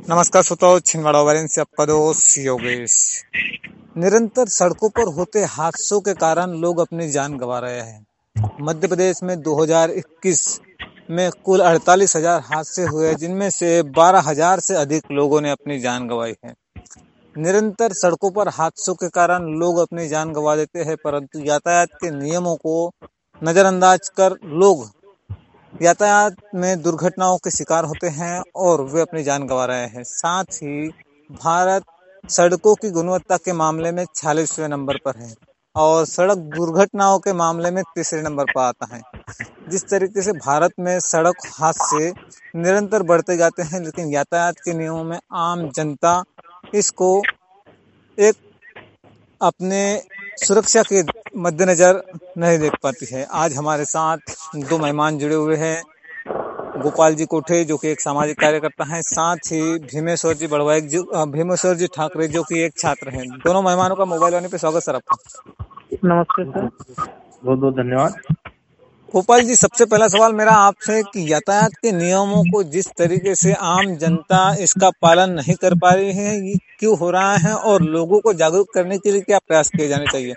नमस्कार श्रोताओं, छिंदवाड़ा वायरन से आपका दोस्त योगेश। निरंतर सड़कों पर होते हादसों के कारण लोग अपनी जान गंवा रहे हैं। मध्य प्रदेश में 2021 में कुल 48,000 हादसे हुए, जिनमें से 12,000 से अधिक लोगों ने अपनी जान गंवाई है। निरंतर सड़कों पर हादसों के कारण लोग अपनी जान गंवा देते हैं, परंतु यातायात के नियमों को नजरअंदाज कर लोग यातायात में दुर्घटनाओं के शिकार होते हैं और वे अपनी जान गंवा रहे हैं। साथ ही भारत सड़कों की गुणवत्ता के मामले में 46वें नंबर पर है और सड़क दुर्घटनाओं के मामले में तीसरे नंबर पर आता है। जिस तरीके से भारत में सड़क हादसे निरंतर बढ़ते जाते हैं, लेकिन यातायात के नियमों में आम जनता इसको एक अपने सुरक्षा के मद्देनजर नहीं देख पाती है। आज हमारे साथ दो मेहमान जुड़े हुए हैं। गोपाल जी कोठे, जो कि एक सामाजिक कार्यकर्ता हैं, साथ ही भीमेश्वर जी बड़वाई, भीमेश्वर जी ठाकरे, जो कि एक छात्र हैं। दोनों मेहमानों का मोबाइल वाणी पे स्वागत सर आपका। नमस्ते सर, बहुत बहुत धन्यवाद। गोपाल जी, सबसे पहला सवाल मेरा आपसे कि यातायात के नियमों को जिस तरीके से आम जनता इसका पालन नहीं कर पा रही है, ये क्यों हो रहा है और लोगों को जागरूक करने के लिए क्या प्रयास किए जाने चाहिए?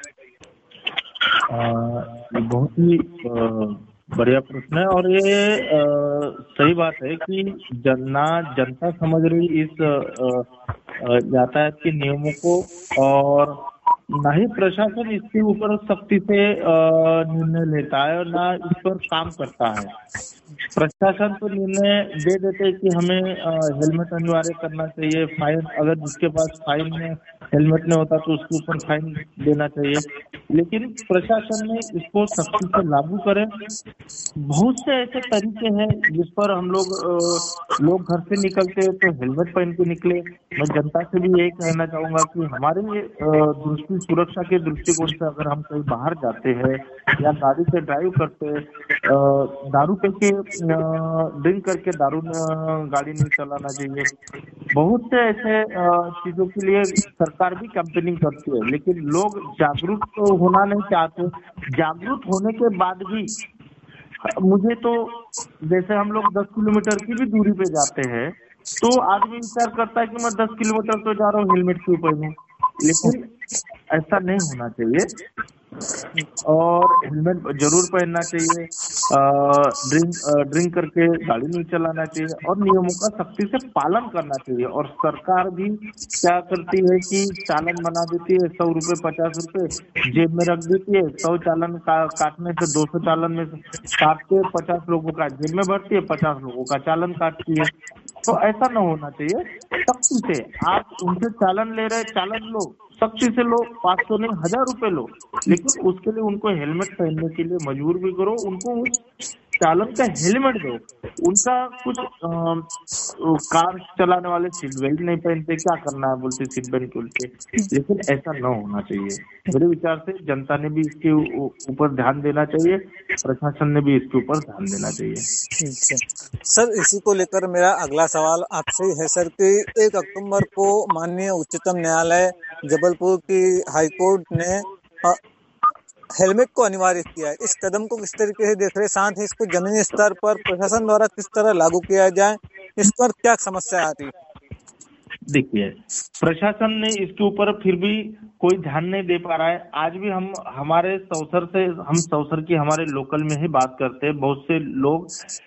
बहुत ही बढ़िया प्रश्न है और ये सही बात है कि जनता समझ रही इस यातायात के नियमों को, और ना ही प्रशासन इसके ऊपर सख्ती से निर्णय लेता है और ना इस पर काम करता है। प्रशासन तो निर्णय दे देते हैं कि हमें हेलमेट अनिवार्य करना चाहिए, फाइन, अगर जिसके पास फाइन में हेलमेट नहीं होता तो उसके ऊपर फाइन देना चाहिए, लेकिन प्रशासन ने इसको सख्ती से लागू करे। बहुत से ऐसे तरीके हैं जिस पर हम लोग घर से निकलते हैं तो हेलमेट पहन के निकले। मैं जनता से भी यही कहना चाहूंगा कि हमारे दृष्टि सुरक्षा के दृष्टिकोण से अगर हम कहीं बाहर जाते हैं या गाड़ी से ड्राइव करते हैं, दारू पी के ड्रिंक करके गाड़ी नहीं चलाना चाहिए। बहुत से ऐसे चीजों के लिए सरकार भी कैंपेनिंग करती है, लेकिन लोग जागरूक तो होना नहीं चाहते। जागरूक होने के बाद भी मुझे तो, जैसे हम लोग 10 किलोमीटर की भी दूरी पे जाते हैं तो आदमी विचार करता है कि मैं 10 किलोमीटर तो जा रहा हूँ, हेलमेट क्यों पहनूं, लेकिन ऐसा नहीं होना चाहिए और हेलमेट जरूर पहनना चाहिए। ड्रिंक करके गाड़ी नहीं चलाना चाहिए और नियमों का सख्ती से पालन करना चाहिए। और सरकार भी क्या करती है कि चालान बना देती है, 100 रुपए 50 रुपए जेब में रख देती है। 100 चालान काटने से 200 चालान में काट के 50 लोगों का जेब में भरती है, 50 लोगों का चालान काटती है। तो ऐसा न होना चाहिए। सख्ती से आप उनसे चालान ले रहे, चालान लो, सख्ती से लो, 500 नहीं 1000 रुपए लो, लेकिन उसके लिए उनको हेलमेट पहनने के लिए मजबूर भी करो, उनको उस चालक का हेलमेट दो। उनका कुछ कार चलाने वाले सीट बेल्ट नहीं पहनते, क्या करना है बोलते सीट बेल्ट उल्टे, लेकिन ऐसा न होना चाहिए। मेरे विचार से जनता ने भी इसके ऊपर ध्यान देना चाहिए, प्रशासन ने भी इसके ऊपर ध्यान देना चाहिए। सर, इसी को लेकर मेरा अगला सवाल आपसे है सर कि 1 अक्टूबर को माननीय उच्चतम न्यायालय जबलपुर की हाईकोर्ट ने हेलमेट को अनिवार्य किया है। इस कदम को किस तरीके से देख रहे हैं? साथ ही इसको जमीनी स्तर पर प्रशासन द्वारा किस तरह लागू किया जाए, इस पर क्या समस्या आती है? देखिए, प्रशासन ने इसके ऊपर फिर भी कोई ध्यान नहीं दे पा रहा है। आज भी हम सौसर की हमारे लोकल में ही बात करते हैं। बहुत से लोग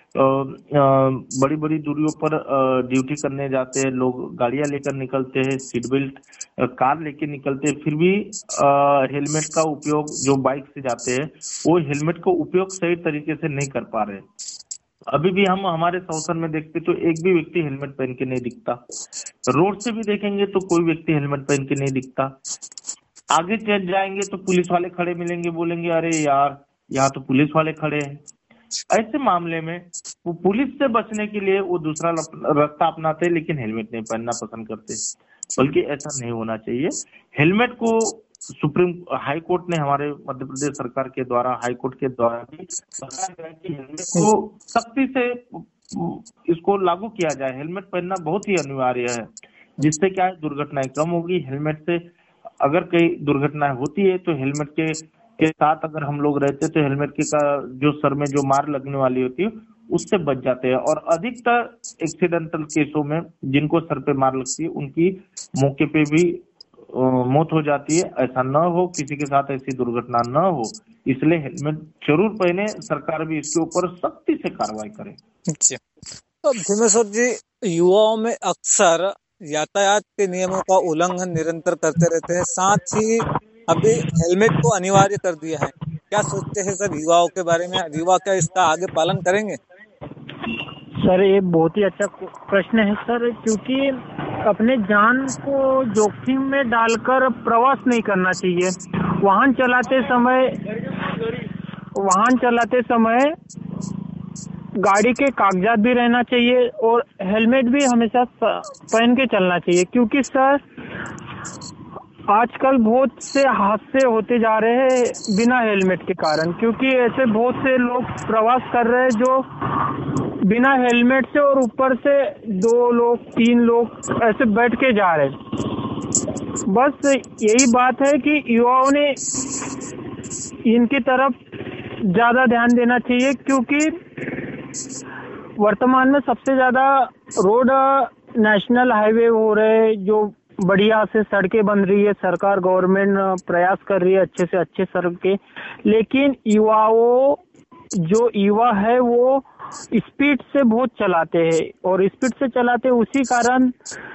बड़ी बड़ी दूरियों पर ड्यूटी करने जाते हैं, लोग गाड़ियां लेकर निकलते हैं, सीट बेल्ट कार लेके निकलते हैं, फिर भी हेलमेट का उपयोग, जो बाइक से जाते हैं वो हेलमेट का उपयोग सही तरीके से नहीं कर पा रहे। अभी भी हम हमारे सौसर में देखते तो एक भी व्यक्ति हेलमेट पहन के नहीं दिखता। रोड से भी देखेंगे तो कोई व्यक्ति हेलमेट पहन के नहीं दिखता। आगे चल जाएंगे तो पुलिस वाले खड़े मिलेंगे, बोलेंगे अरे यार यहाँ तो पुलिस वाले खड़े हैं। ऐसे मामले में वो पुलिस से बचने के लिए वो दूसरा रास्ता अपनाते, लेकिन हेलमेट नहीं पहनना पसंद करते। बल्कि ऐसा नहीं होना चाहिए। हेलमेट को सुप्रीम हाई कोर्ट ने, हमारे मध्य प्रदेश सरकार के द्वारा, हाई कोर्ट के द्वारा भी बताया गया कि हेलमेट को सख्ती से इसको लागू किया जाए। हेलमेट पहनना बहुत ही अनिवार्य है, जिससे क्या है, दुर्घटनाएं कम होगी। हेलमेट से अगर कई दुर्घटनाएं होती है तो हेलमेट के साथ अगर हम लोग रहते तो हेलमेट के का जो सर में जो मार लगने वाली होती है उससे बच जाते हैं। और अधिकतर एक्सीडेंटल केसों में जिनको सर पे मार लगती है उनकी मौके पे भी मौत हो जाती है। ऐसा न हो, किसी के साथ ऐसी दुर्घटना न हो, इसलिए हेलमेट जरूर पहने। सरकार भी इसके ऊपर सख्ती से कार्रवाई करे। जी। तो भीमेश्वर जी, युवाओं में अक्सर यातायात के नियमों का उल्लंघन निरंतर करते रहते हैं, साथ ही अभी हेलमेट को अनिवार्य कर दिया है। क्या सोचते हैं सर युवाओं के बारे में? युवा क्या इसका आगे पालन करेंगे? सर ये बहुत ही अच्छा प्रश्न है सर, क्योंकि अपने जान को जोखिम में डालकर प्रवास नहीं करना चाहिए। वाहन चलाते समय वाहन चलाते समय गाड़ी के कागजात भी रहना चाहिए और हेलमेट भी हमेशा पहन के चलना चाहिए, क्योंकि सर आजकल बहुत से हादसे होते जा रहे हैं बिना हेलमेट के कारण, क्योंकि ऐसे बहुत से लोग प्रवास कर रहे हैं जो बिना हेलमेट से और ऊपर से 2 लोग 3 लोग ऐसे बैठ के जा रहे हैं। बस यही बात है कि युवाओं ने इनकी तरफ ज्यादा ध्यान देना चाहिए, क्योंकि वर्तमान में सबसे ज्यादा रोड नेशनल हाईवे हो रहे, जो बढ़िया से सड़कें बन रही है, सरकार गवर्नमेंट प्रयास कर रही है अच्छे से अच्छे सड़कें, लेकिन जो युवा है वो स्पीड से बहुत चलाते हैं और स्पीड से चलाते उसी कारण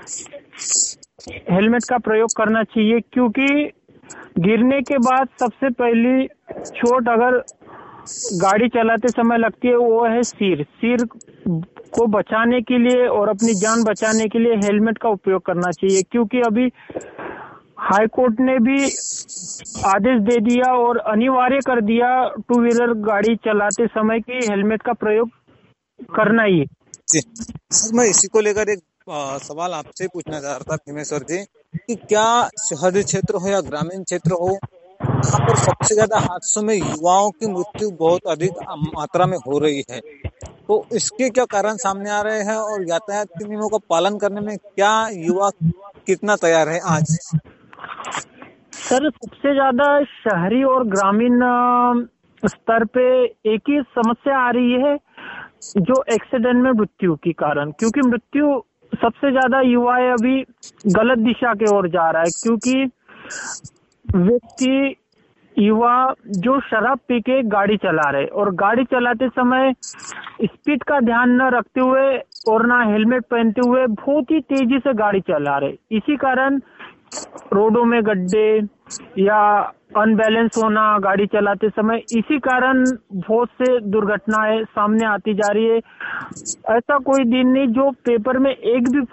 हेलमेट का प्रयोग करना चाहिए, क्योंकि गिरने के बाद सबसे पहली चोट अगर गाड़ी चलाते समय लगती है वो है सिर को बचाने के लिए और अपनी जान बचाने के लिए हेलमेट का उपयोग करना चाहिए, क्योंकि अभी हाई कोर्ट ने भी आदेश दे दिया और अनिवार्य कर दिया 2 व्हीलर गाड़ी चलाते समय कि हेलमेट का प्रयोग करना ही है। जी सर, मैं इसी को लेकर एक सवाल आपसे पूछना चाह रहा था भीमेश्वर जी, कि क्या शहरी क्षेत्र हो या ग्रामीण क्षेत्र हो, यहाँ पर सबसे ज्यादा हादसों में युवाओं की मृत्यु बहुत अधिक मात्रा में हो रही है, तो इसके क्या कारण सामने आ रहे हैं और यातायात के नियमों का पालन करने में क्या युवा कितना तैयार है आज? सर सबसे ज्यादा शहरी और ग्रामीण स्तर पे एक ही समस्या आ रही है, जो एक्सीडेंट में मृत्यु के कारण, क्योंकि मृत्यु सबसे ज्यादा युवा है अभी गलत दिशा की ओर जा रहा है, क्योंकि व्यक्ति युवा जो शराब पी के गाड़ी चला रहे और गाड़ी चलाते समय स्पीड का ध्यान न रखते हुए और ना हेलमेट पहनते हुए बहुत ही तेजी से गाड़ी चला रहे, इसी कारण रोडों में गड्ढे या अनबैलेंस होना गाड़ी चलाते समय, इसी कारण बहुत से दुर्घटनाएं सामने आती जा रही है। ऐसा कोई दिन नहीं जो पेपर में एक भी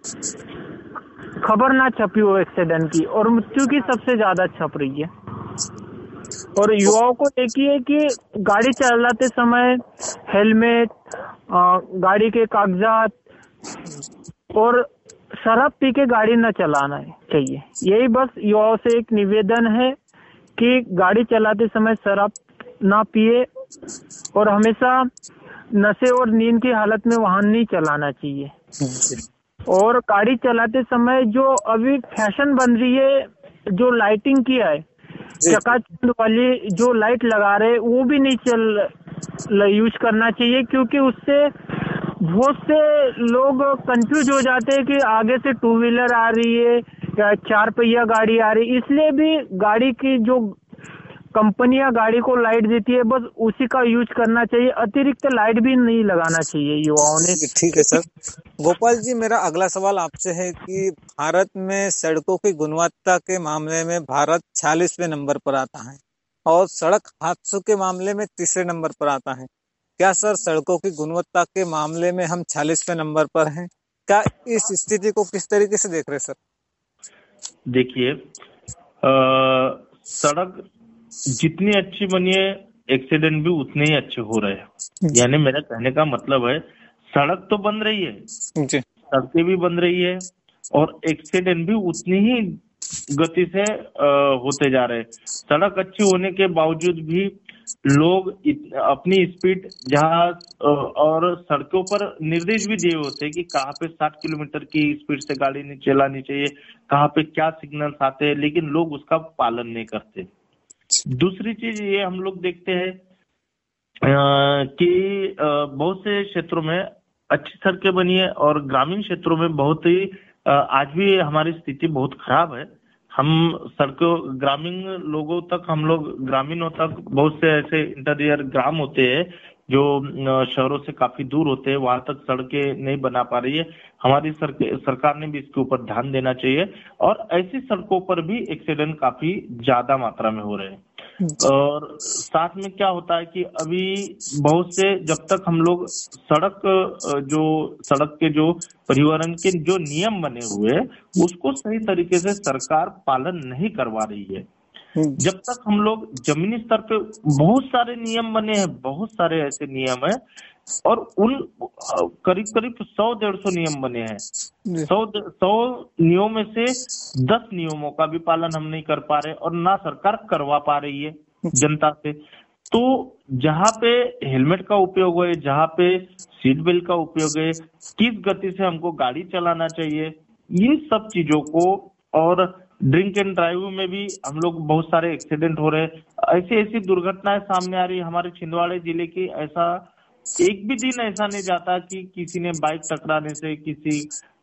खबर ना छपी हो एक्सीडेंट की, और मृत्यु की सबसे ज्यादा छप रही है। और युवाओं को देखिए कि गाड़ी चलाते समय हेलमेट, गाड़ी के कागजात और शराब पी के गाड़ी न चलाना चाहिए। यही बस युवाओं से एक निवेदन है कि गाड़ी चलाते समय शराब ना पिए और हमेशा नशे और नींद की हालत में वाहन नहीं चलाना चाहिए। और गाड़ी चलाते समय जो अभी फैशन बन रही है, जो लाइटिंग की है, चकाचौंध वाली जो लाइट लगा रहे वो भी नहीं यूज करना चाहिए, क्योंकि उससे बहुत से लोग कंफ्यूज हो जाते हैं कि आगे से 2 व्हीलर आ रही है या 4 पहिया गाड़ी आ रही है, इसलिए भी गाड़ी की जो कंपनियां गाड़ी को लाइट देती है बस उसी का यूज करना चाहिए, अतिरिक्त लाइट भी नहीं लगाना चाहिए युवाओं ने। ठीक है सर। गोपाल जी, मेरा अगला सवाल आपसे है कि भारत में सड़कों की गुणवत्ता के मामले में भारत 46वें नंबर पर आता है और सड़क हादसों के मामले में 3रे नंबर पर आता है। क्या सर सड़कों की गुणवत्ता के मामले में हम 46वें नंबर पर हैं? क्या इस स्थिति को किस तरीके से देख रहे सर? देखिए, सड़क जितनी अच्छी बनी है एक्सीडेंट भी उतने ही अच्छे हो रहे हैं। यानी मेरा कहने का मतलब है सड़क तो बन रही है, सड़कें भी बन रही है और एक्सीडेंट भी उतनी ही गति से होते जा रहे हैं। सड़क अच्छी होने के बावजूद भी लोग अपनी स्पीड जहाँ और सड़कों पर निर्देश भी दिए होते हैं कि कहाँ पे 60 किलोमीटर की स्पीड से गाड़ी नहीं चलानी चाहिए, कहाँ पे क्या सिग्नल्स आते हैं, लेकिन लोग उसका पालन नहीं करते। दूसरी चीज ये हम लोग देखते हैं कि बहुत से क्षेत्रों में अच्छी सड़कें बनी है और ग्रामीण क्षेत्रों में बहुत ही आज भी हमारी स्थिति बहुत खराब है। हम सड़कों ग्रामीण लोगों तक हम लोग ग्रामीणों तक बहुत से ऐसे इंटीरियर ग्राम होते हैं जो शहरों से काफी दूर होते हैं, वहां तक सड़कें नहीं बना पा रही है। हमारी सरकार ने भी इसके ऊपर ध्यान देना चाहिए और ऐसी सड़कों पर भी एक्सीडेंट काफी ज्यादा मात्रा में हो रहे हैं। और साथ में क्या होता है कि अभी बहुत से जब तक हम लोग सड़क के जो परिवहन के जो नियम बने हुए उसको सही तरीके से सरकार पालन नहीं करवा रही है। जब तक हम लोग जमीनी स्तर पे बहुत सारे नियम बने हैं, बहुत सारे ऐसे नियम है और उन करीब करीब 100-150 नियम बने हैं। 100 नियमों में से 10 नियमों का भी पालन हम नहीं कर पा रहे और ना सरकार करवा पा रही है जनता से। तो जहाँ पे हेलमेट का उपयोग है, जहाँ पे सीट बेल्ट का उपयोग है, किस गति से हमको गाड़ी चलाना चाहिए, इन सब चीजों को, और ड्रिंक एंड ड्राइव में भी हम लोग बहुत सारे एक्सीडेंट हो रहे हैं। ऐसी ऐसी दुर्घटनाएं सामने आ रही है हमारे छिंदवाड़ा जिले की। ऐसा एक भी दिन ऐसा नहीं जाता कि किसी ने बाइक टकराने से, किसी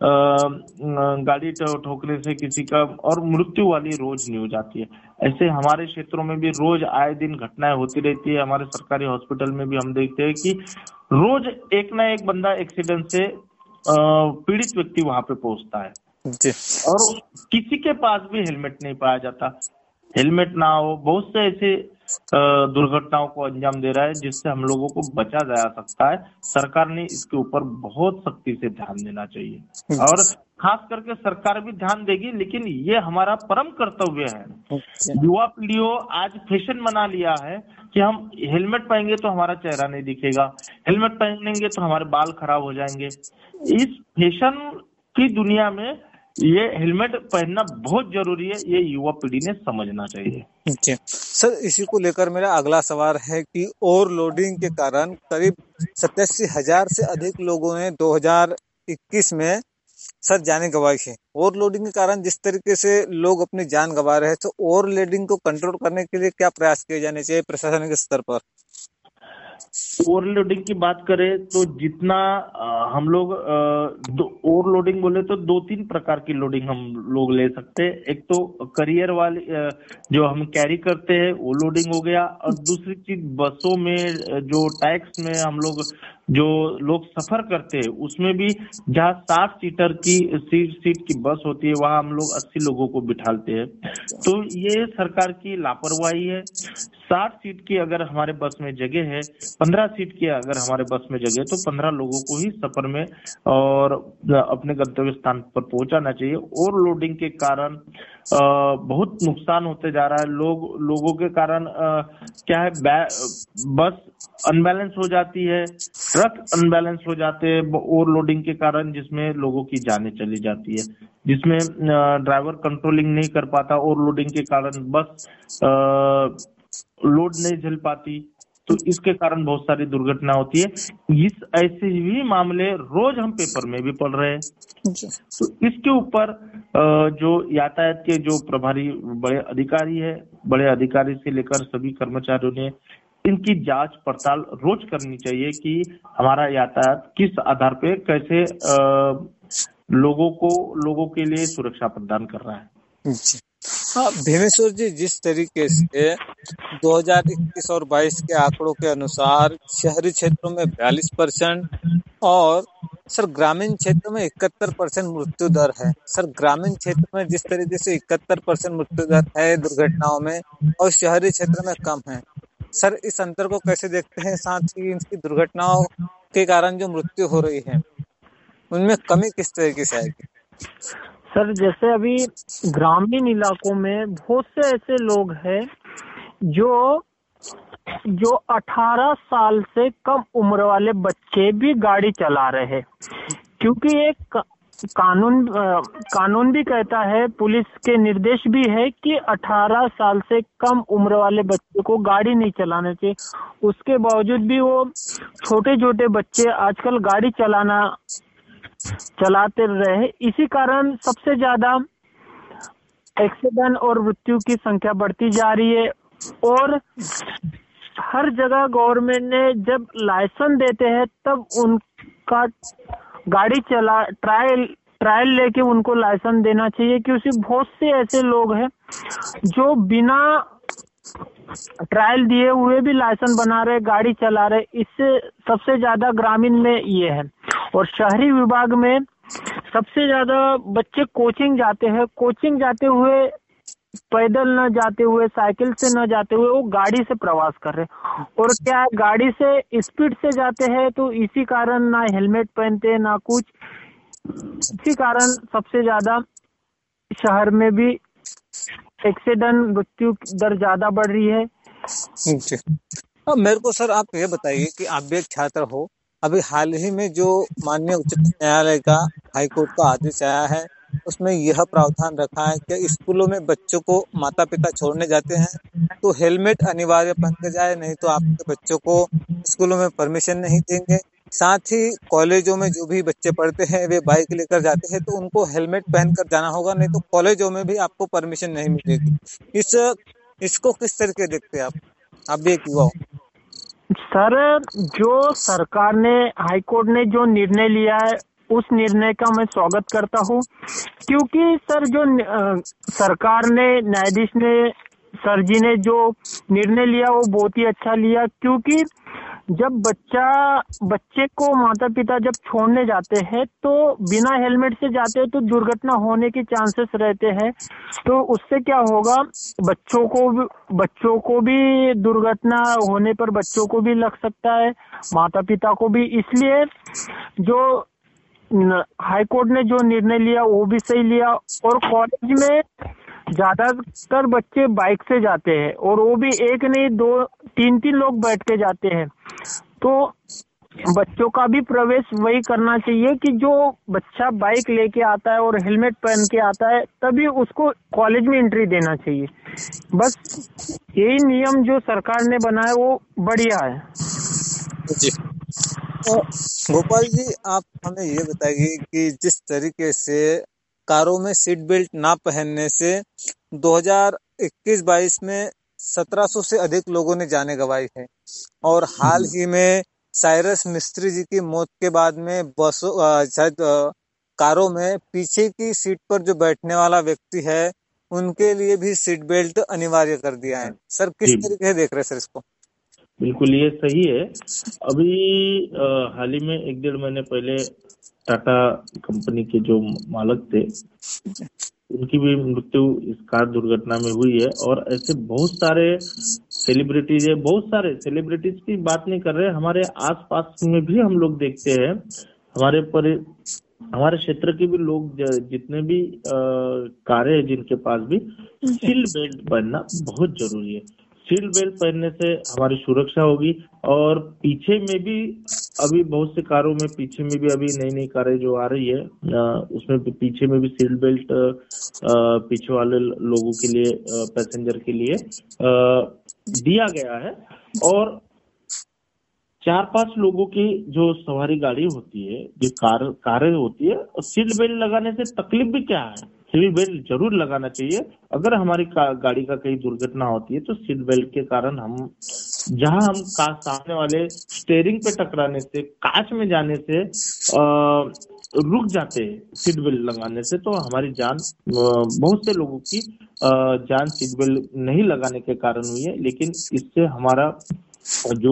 गाड़ी ठोकने से किसी का और मृत्यु वाली रोज न्यूज आती है। ऐसे हमारे क्षेत्रों में भी रोज आए दिन घटनाएं होती रहती है। हमारे सरकारी हॉस्पिटल में भी हम देखते हैं कि रोज एक ना एक बंदा एक्सीडेंट से पीड़ित व्यक्ति वहां पे पहुंचता है और किसी के पास भी हेलमेट नहीं पाया जाता। हेलमेट ना हो, बहुत से ऐसे दुर्घटनाओं को अंजाम दे रहा है जिससे हम लोगों को बचा जा सकता है। सरकार ने इसके ऊपर बहुत सख्ती से ध्यान देना चाहिए और खास करके सरकार भी ध्यान देगी, लेकिन ये हमारा परम कर्तव्य है। युवा पीढ़ियों आज फैशन बना लिया है कि हम हेलमेट पहनेंगे तो हमारा चेहरा नहीं दिखेगा, हेलमेट पहनेंगे तो हमारे बाल खराब हो जाएंगे। इस फैशन की दुनिया में ये हेलमेट पहनना बहुत जरूरी है, ये युवा पीढ़ी ने समझना चाहिए। जी सर, इसी को लेकर मेरा अगला सवाल है कि ओवरलोडिंग के कारण करीब 87,000 से अधिक लोगों ने 2021 में सर जाने गंवाई है। ओवरलोडिंग के कारण जिस तरीके से लोग अपनी जान गंवा रहे हैं, तो ओवरलोडिंग को कंट्रोल करने के लिए क्या प्रयास किए जाने चाहिए प्रशासन के स्तर पर? ओवरलोडिंग की बात करें तो जितना हम लोग ओवरलोडिंग बोले तो 2-3 प्रकार की लोडिंग हम लोग ले सकते हैं। एक तो करियर वाली जो हम कैरी करते हैं वो लोडिंग हो गया, और दूसरी चीज बसों में जो टैक्स में हम लोग जो लोग सफर करते हैं उसमें भी जहाँ 60 सीटर की सीट की बस होती है वहां हम लोग 80 लोगों को बिठाते हैं। तो ये सरकार की लापरवाही है। 60 सीट की अगर हमारे बस में जगह है, 15 सीट की अगर हमारे बस में जगह है तो 15 लोगों को ही सफर में और अपने गंतव्य स्थान पर पहुंचाना चाहिए। ओवरलोडिंग के कारण बहुत नुकसान होते जा रहा है। लोगों के कारण क्या है, बस अनबैलेंस हो जाती है, ट्रक अनबैलेंस हो जाते हैं ओवरलोडिंग के कारण, जिसमें लोगों की जानें चली जाती है, जिसमें ड्राइवर कंट्रोलिंग नहीं कर पाता। ओवरलोडिंग के कारण बस लोड नहीं झेल पाती, तो इसके कारण बहुत सारी दुर्घटना होती है। ऐसे भी मामले रोज हम पेपर में भी पढ़ रहे हैं। तो इसके ऊपर जो यातायात के जो प्रभारी बड़े अधिकारी है, बड़े अधिकारी से लेकर सभी कर्मचारियों ने इनकी जांच पड़ताल रोज करनी चाहिए कि हमारा यातायात किस आधार पे कैसे लोगों के लिए सुरक्षा प्रदान कर रहा है। हाँ भीमेश्वर जी, जिस तरीके से 2021 और 22 के आंकड़ों के अनुसार शहरी क्षेत्रों में 42% और सर ग्रामीण क्षेत्र में 71% मृत्यु दर है। सर ग्रामीण क्षेत्र में जिस तरीके से 71% मृत्यु दर है दुर्घटनाओं में और शहरी क्षेत्र में कम है, सर इस अंतर को कैसे देखते हैं? साथ ही इनकी दुर्घटनाओं के कारण जो मृत्यु हो रही है उनमें कमी किस तरीके से आएगी? सर जैसे अभी ग्रामीण इलाकों में बहुत से ऐसे लोग हैं जो 18 साल से कम उम्र वाले बच्चे भी गाड़ी चला रहे हैं, क्योंकि एक कानून भी कहता है, पुलिस के निर्देश भी है कि 18 साल से कम उम्र वाले बच्चे को गाड़ी नहीं चलाना चाहिए। उसके बावजूद भी वो छोटे छोटे बच्चे आजकल गाड़ी चलाते रहे। इसी कारण सबसे ज्यादा एक्सीडेंट और मृत्यु की संख्या बढ़ती जा रही है। और हर जगह गवर्नमेंट ने जब लाइसेंस देते हैं तब उनका गाड़ी चला ट्रायल लेके उनको लाइसेंस देना चाहिए, क्योंकि बहुत से ऐसे लोग हैं जो बिना ट्रायल दिए हुए भी लाइसेंस बना रहे, गाड़ी चला रहे। इससे सबसे ज्यादा ग्रामीण में ये है, और शहरी विभाग में सबसे ज्यादा बच्चे कोचिंग जाते हैं। कोचिंग जाते हुए पैदल न जाते हुए, साइकिल से न जाते हुए, वो गाड़ी से प्रवास कर रहे। और क्या गाड़ी से स्पीड से जाते हैं, तो इसी कारण ना हेलमेट पहनते ना कुछ। इसी कारण सबसे ज्यादा शहर में भी एक्सीडेंट मृत्यु दर ज्यादा बढ़ रही है। जी। अब मेरे को सर आप ये बताइए कि आप भी एक छात्र हो, अभी हाल ही में जो माननीय उच्चतम न्यायालय का हाईकोर्ट का आदेश आया है, उसमें यह प्रावधान रखा है कि स्कूलों में बच्चों को माता पिता छोड़ने जाते हैं तो हेलमेट अनिवार्य पहन के जाए, नहीं तो आपके बच्चों को स्कूलों में परमिशन नहीं देंगे। साथ ही कॉलेजों में जो भी बच्चे पढ़ते हैं वे बाइक लेकर जाते हैं तो उनको हेलमेट पहन कर जाना होगा, नहीं तो कॉलेजों में भी आपको परमिशन नहीं मिलेगी। इसको किस तरीके देखते हैं आप भी एक युवा हो? सर, जो सरकार ने, हाईकोर्ट ने जो निर्णय लिया है, उस निर्णय का मैं स्वागत करता हूँ, क्योंकि सर जो सरकार ने, न्यायाधीश ने, सर जी ने जो निर्णय लिया वो बहुत ही अच्छा लिया। क्योंकि जब बच्चे को माता पिता जब छोड़ने जाते हैं तो बिना हेलमेट से जाते हैं तो दुर्घटना होने के चांसेस रहते हैं। तो उससे क्या होगा, बच्चों को भी दुर्घटना होने पर बच्चों को भी लग सकता है, माता पिता को भी। इसलिए जो हाईकोर्ट ने जो निर्णय लिया वो भी सही लिया। और कॉलेज में ज्यादातर बच्चे बाइक से जाते हैं, और वो भी एक नहीं, 2-3 लोग बैठ के जाते हैं। तो बच्चों का भी प्रवेश वही करना चाहिए कि जो बच्चा बाइक लेके आता है और हेलमेट पहन के आता है तभी उसको कॉलेज में एंट्री देना चाहिए। बस यही नियम जो सरकार ने बनाया वो बढ़िया है। जी। तो गोपाल जी, आप हमें ये बताइए कि जिस तरीके से कारों में सीट बेल्ट ना पहनने से 2021-22 में 1700 से अधिक लोगों ने जानें गंवाई है, और हाल ही में साइरस मिस्त्री जी की मौत के बाद में कारों में पीछे की सीट पर जो बैठने वाला व्यक्ति है उनके लिए भी सीट बेल्ट अनिवार्य कर दिया है। सर किस तरीके से देख रहे हैं सर इसको? बिल्कुल ये सही है। अभी हाल ही में 1-1.5 महीने पहले टाटा कंपनी के जो मालिक थे उनकी भी मृत्यु इस कार दुर्घटना में हुई है। और ऐसे बहुत सारे सेलिब्रिटीज है, बहुत सारे सेलिब्रिटीज की बात नहीं कर रहे, हमारे आसपास में भी हम लोग देखते हैं। हमारे क्षेत्र के भी लोग जितने भी कारें हैं जिनके पास भी सीट बेल्ट पहनना बहुत जरूरी है। सीट बेल्ट पहनने से हमारी सुरक्षा होगी। और पीछे में भी अभी बहुत से कारों में पीछे में भी अभी नई कारें जो आ रही है उसमें भी पीछे में भी सीट बेल्ट पीछे वाले लोगों के लिए, पैसेंजर के लिए दिया गया है। और 4-5 लोगों की जो सवारी गाड़ी होती है, जो कारें होती है, सीट बेल्ट लगाने से तकलीफ भी क्या है, सीट बेल्ट जरूर लगाना चाहिए। अगर हमारी गाड़ी का कहीं दुर्घटना होती है तो सीट बेल्ट के कारण हम सामने वाले स्टीयरिंग पे टकराने से, कांच में जाने से रुक जाते हैं सीट बेल्ट लगाने से। तो हमारी जान, बहुत से लोगों की जान सीट बेल्ट नहीं लगाने के कारण हुई है। लेकिन इससे हमारा जो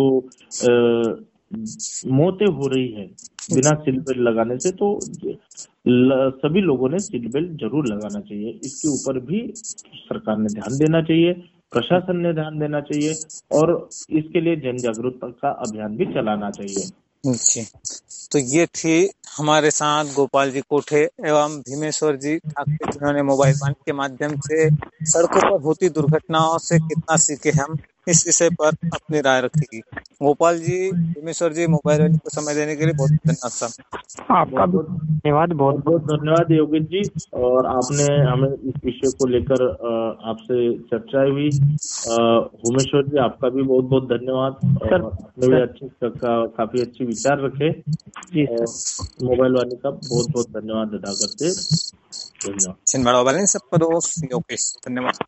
मौतें हो रही है बिना सीट बेल्ट लगाने से, तो सभी लोगों ने सीट बेल्ट जरूर लगाना चाहिए। इसके ऊपर भी सरकार ने ध्यान देना चाहिए, प्रशासन ने ध्यान देना चाहिए, और इसके लिए जन जागरूकता का अभियान भी चलाना चाहिए। जी। तो ये थी हमारे साथ गोपाल जी कोठे एवं भीमेश्वर जी ठाकुर, जिन्होंने मोबाइल वाणी के माध्यम से सड़कों पर होती दुर्घटनाओं से कितना सीखे हम, इस विषय पर अपनी राय रखेगी। Gopal ji, Bhimeshwar ji, mobile Vaani को समय देने के लिए बहुत धन्यवाद सर। आपका धन्यवाद, बहुत बहुत धन्यवाद योगेश जी। और आपने हमें इस विषय को लेकर आपसे चर्चा हुई। भूमेश्वर जी, आपका भी बहुत बहुत धन्यवाद। और आपने भी काफी अच्छे विचार रखे। मोबाइल वाणी का बहुत बहुत धन्यवाद अदा करते। धन्यवाद। छिंदवाड़ा वाले सबका दोस्त योगेश, धन्यवाद।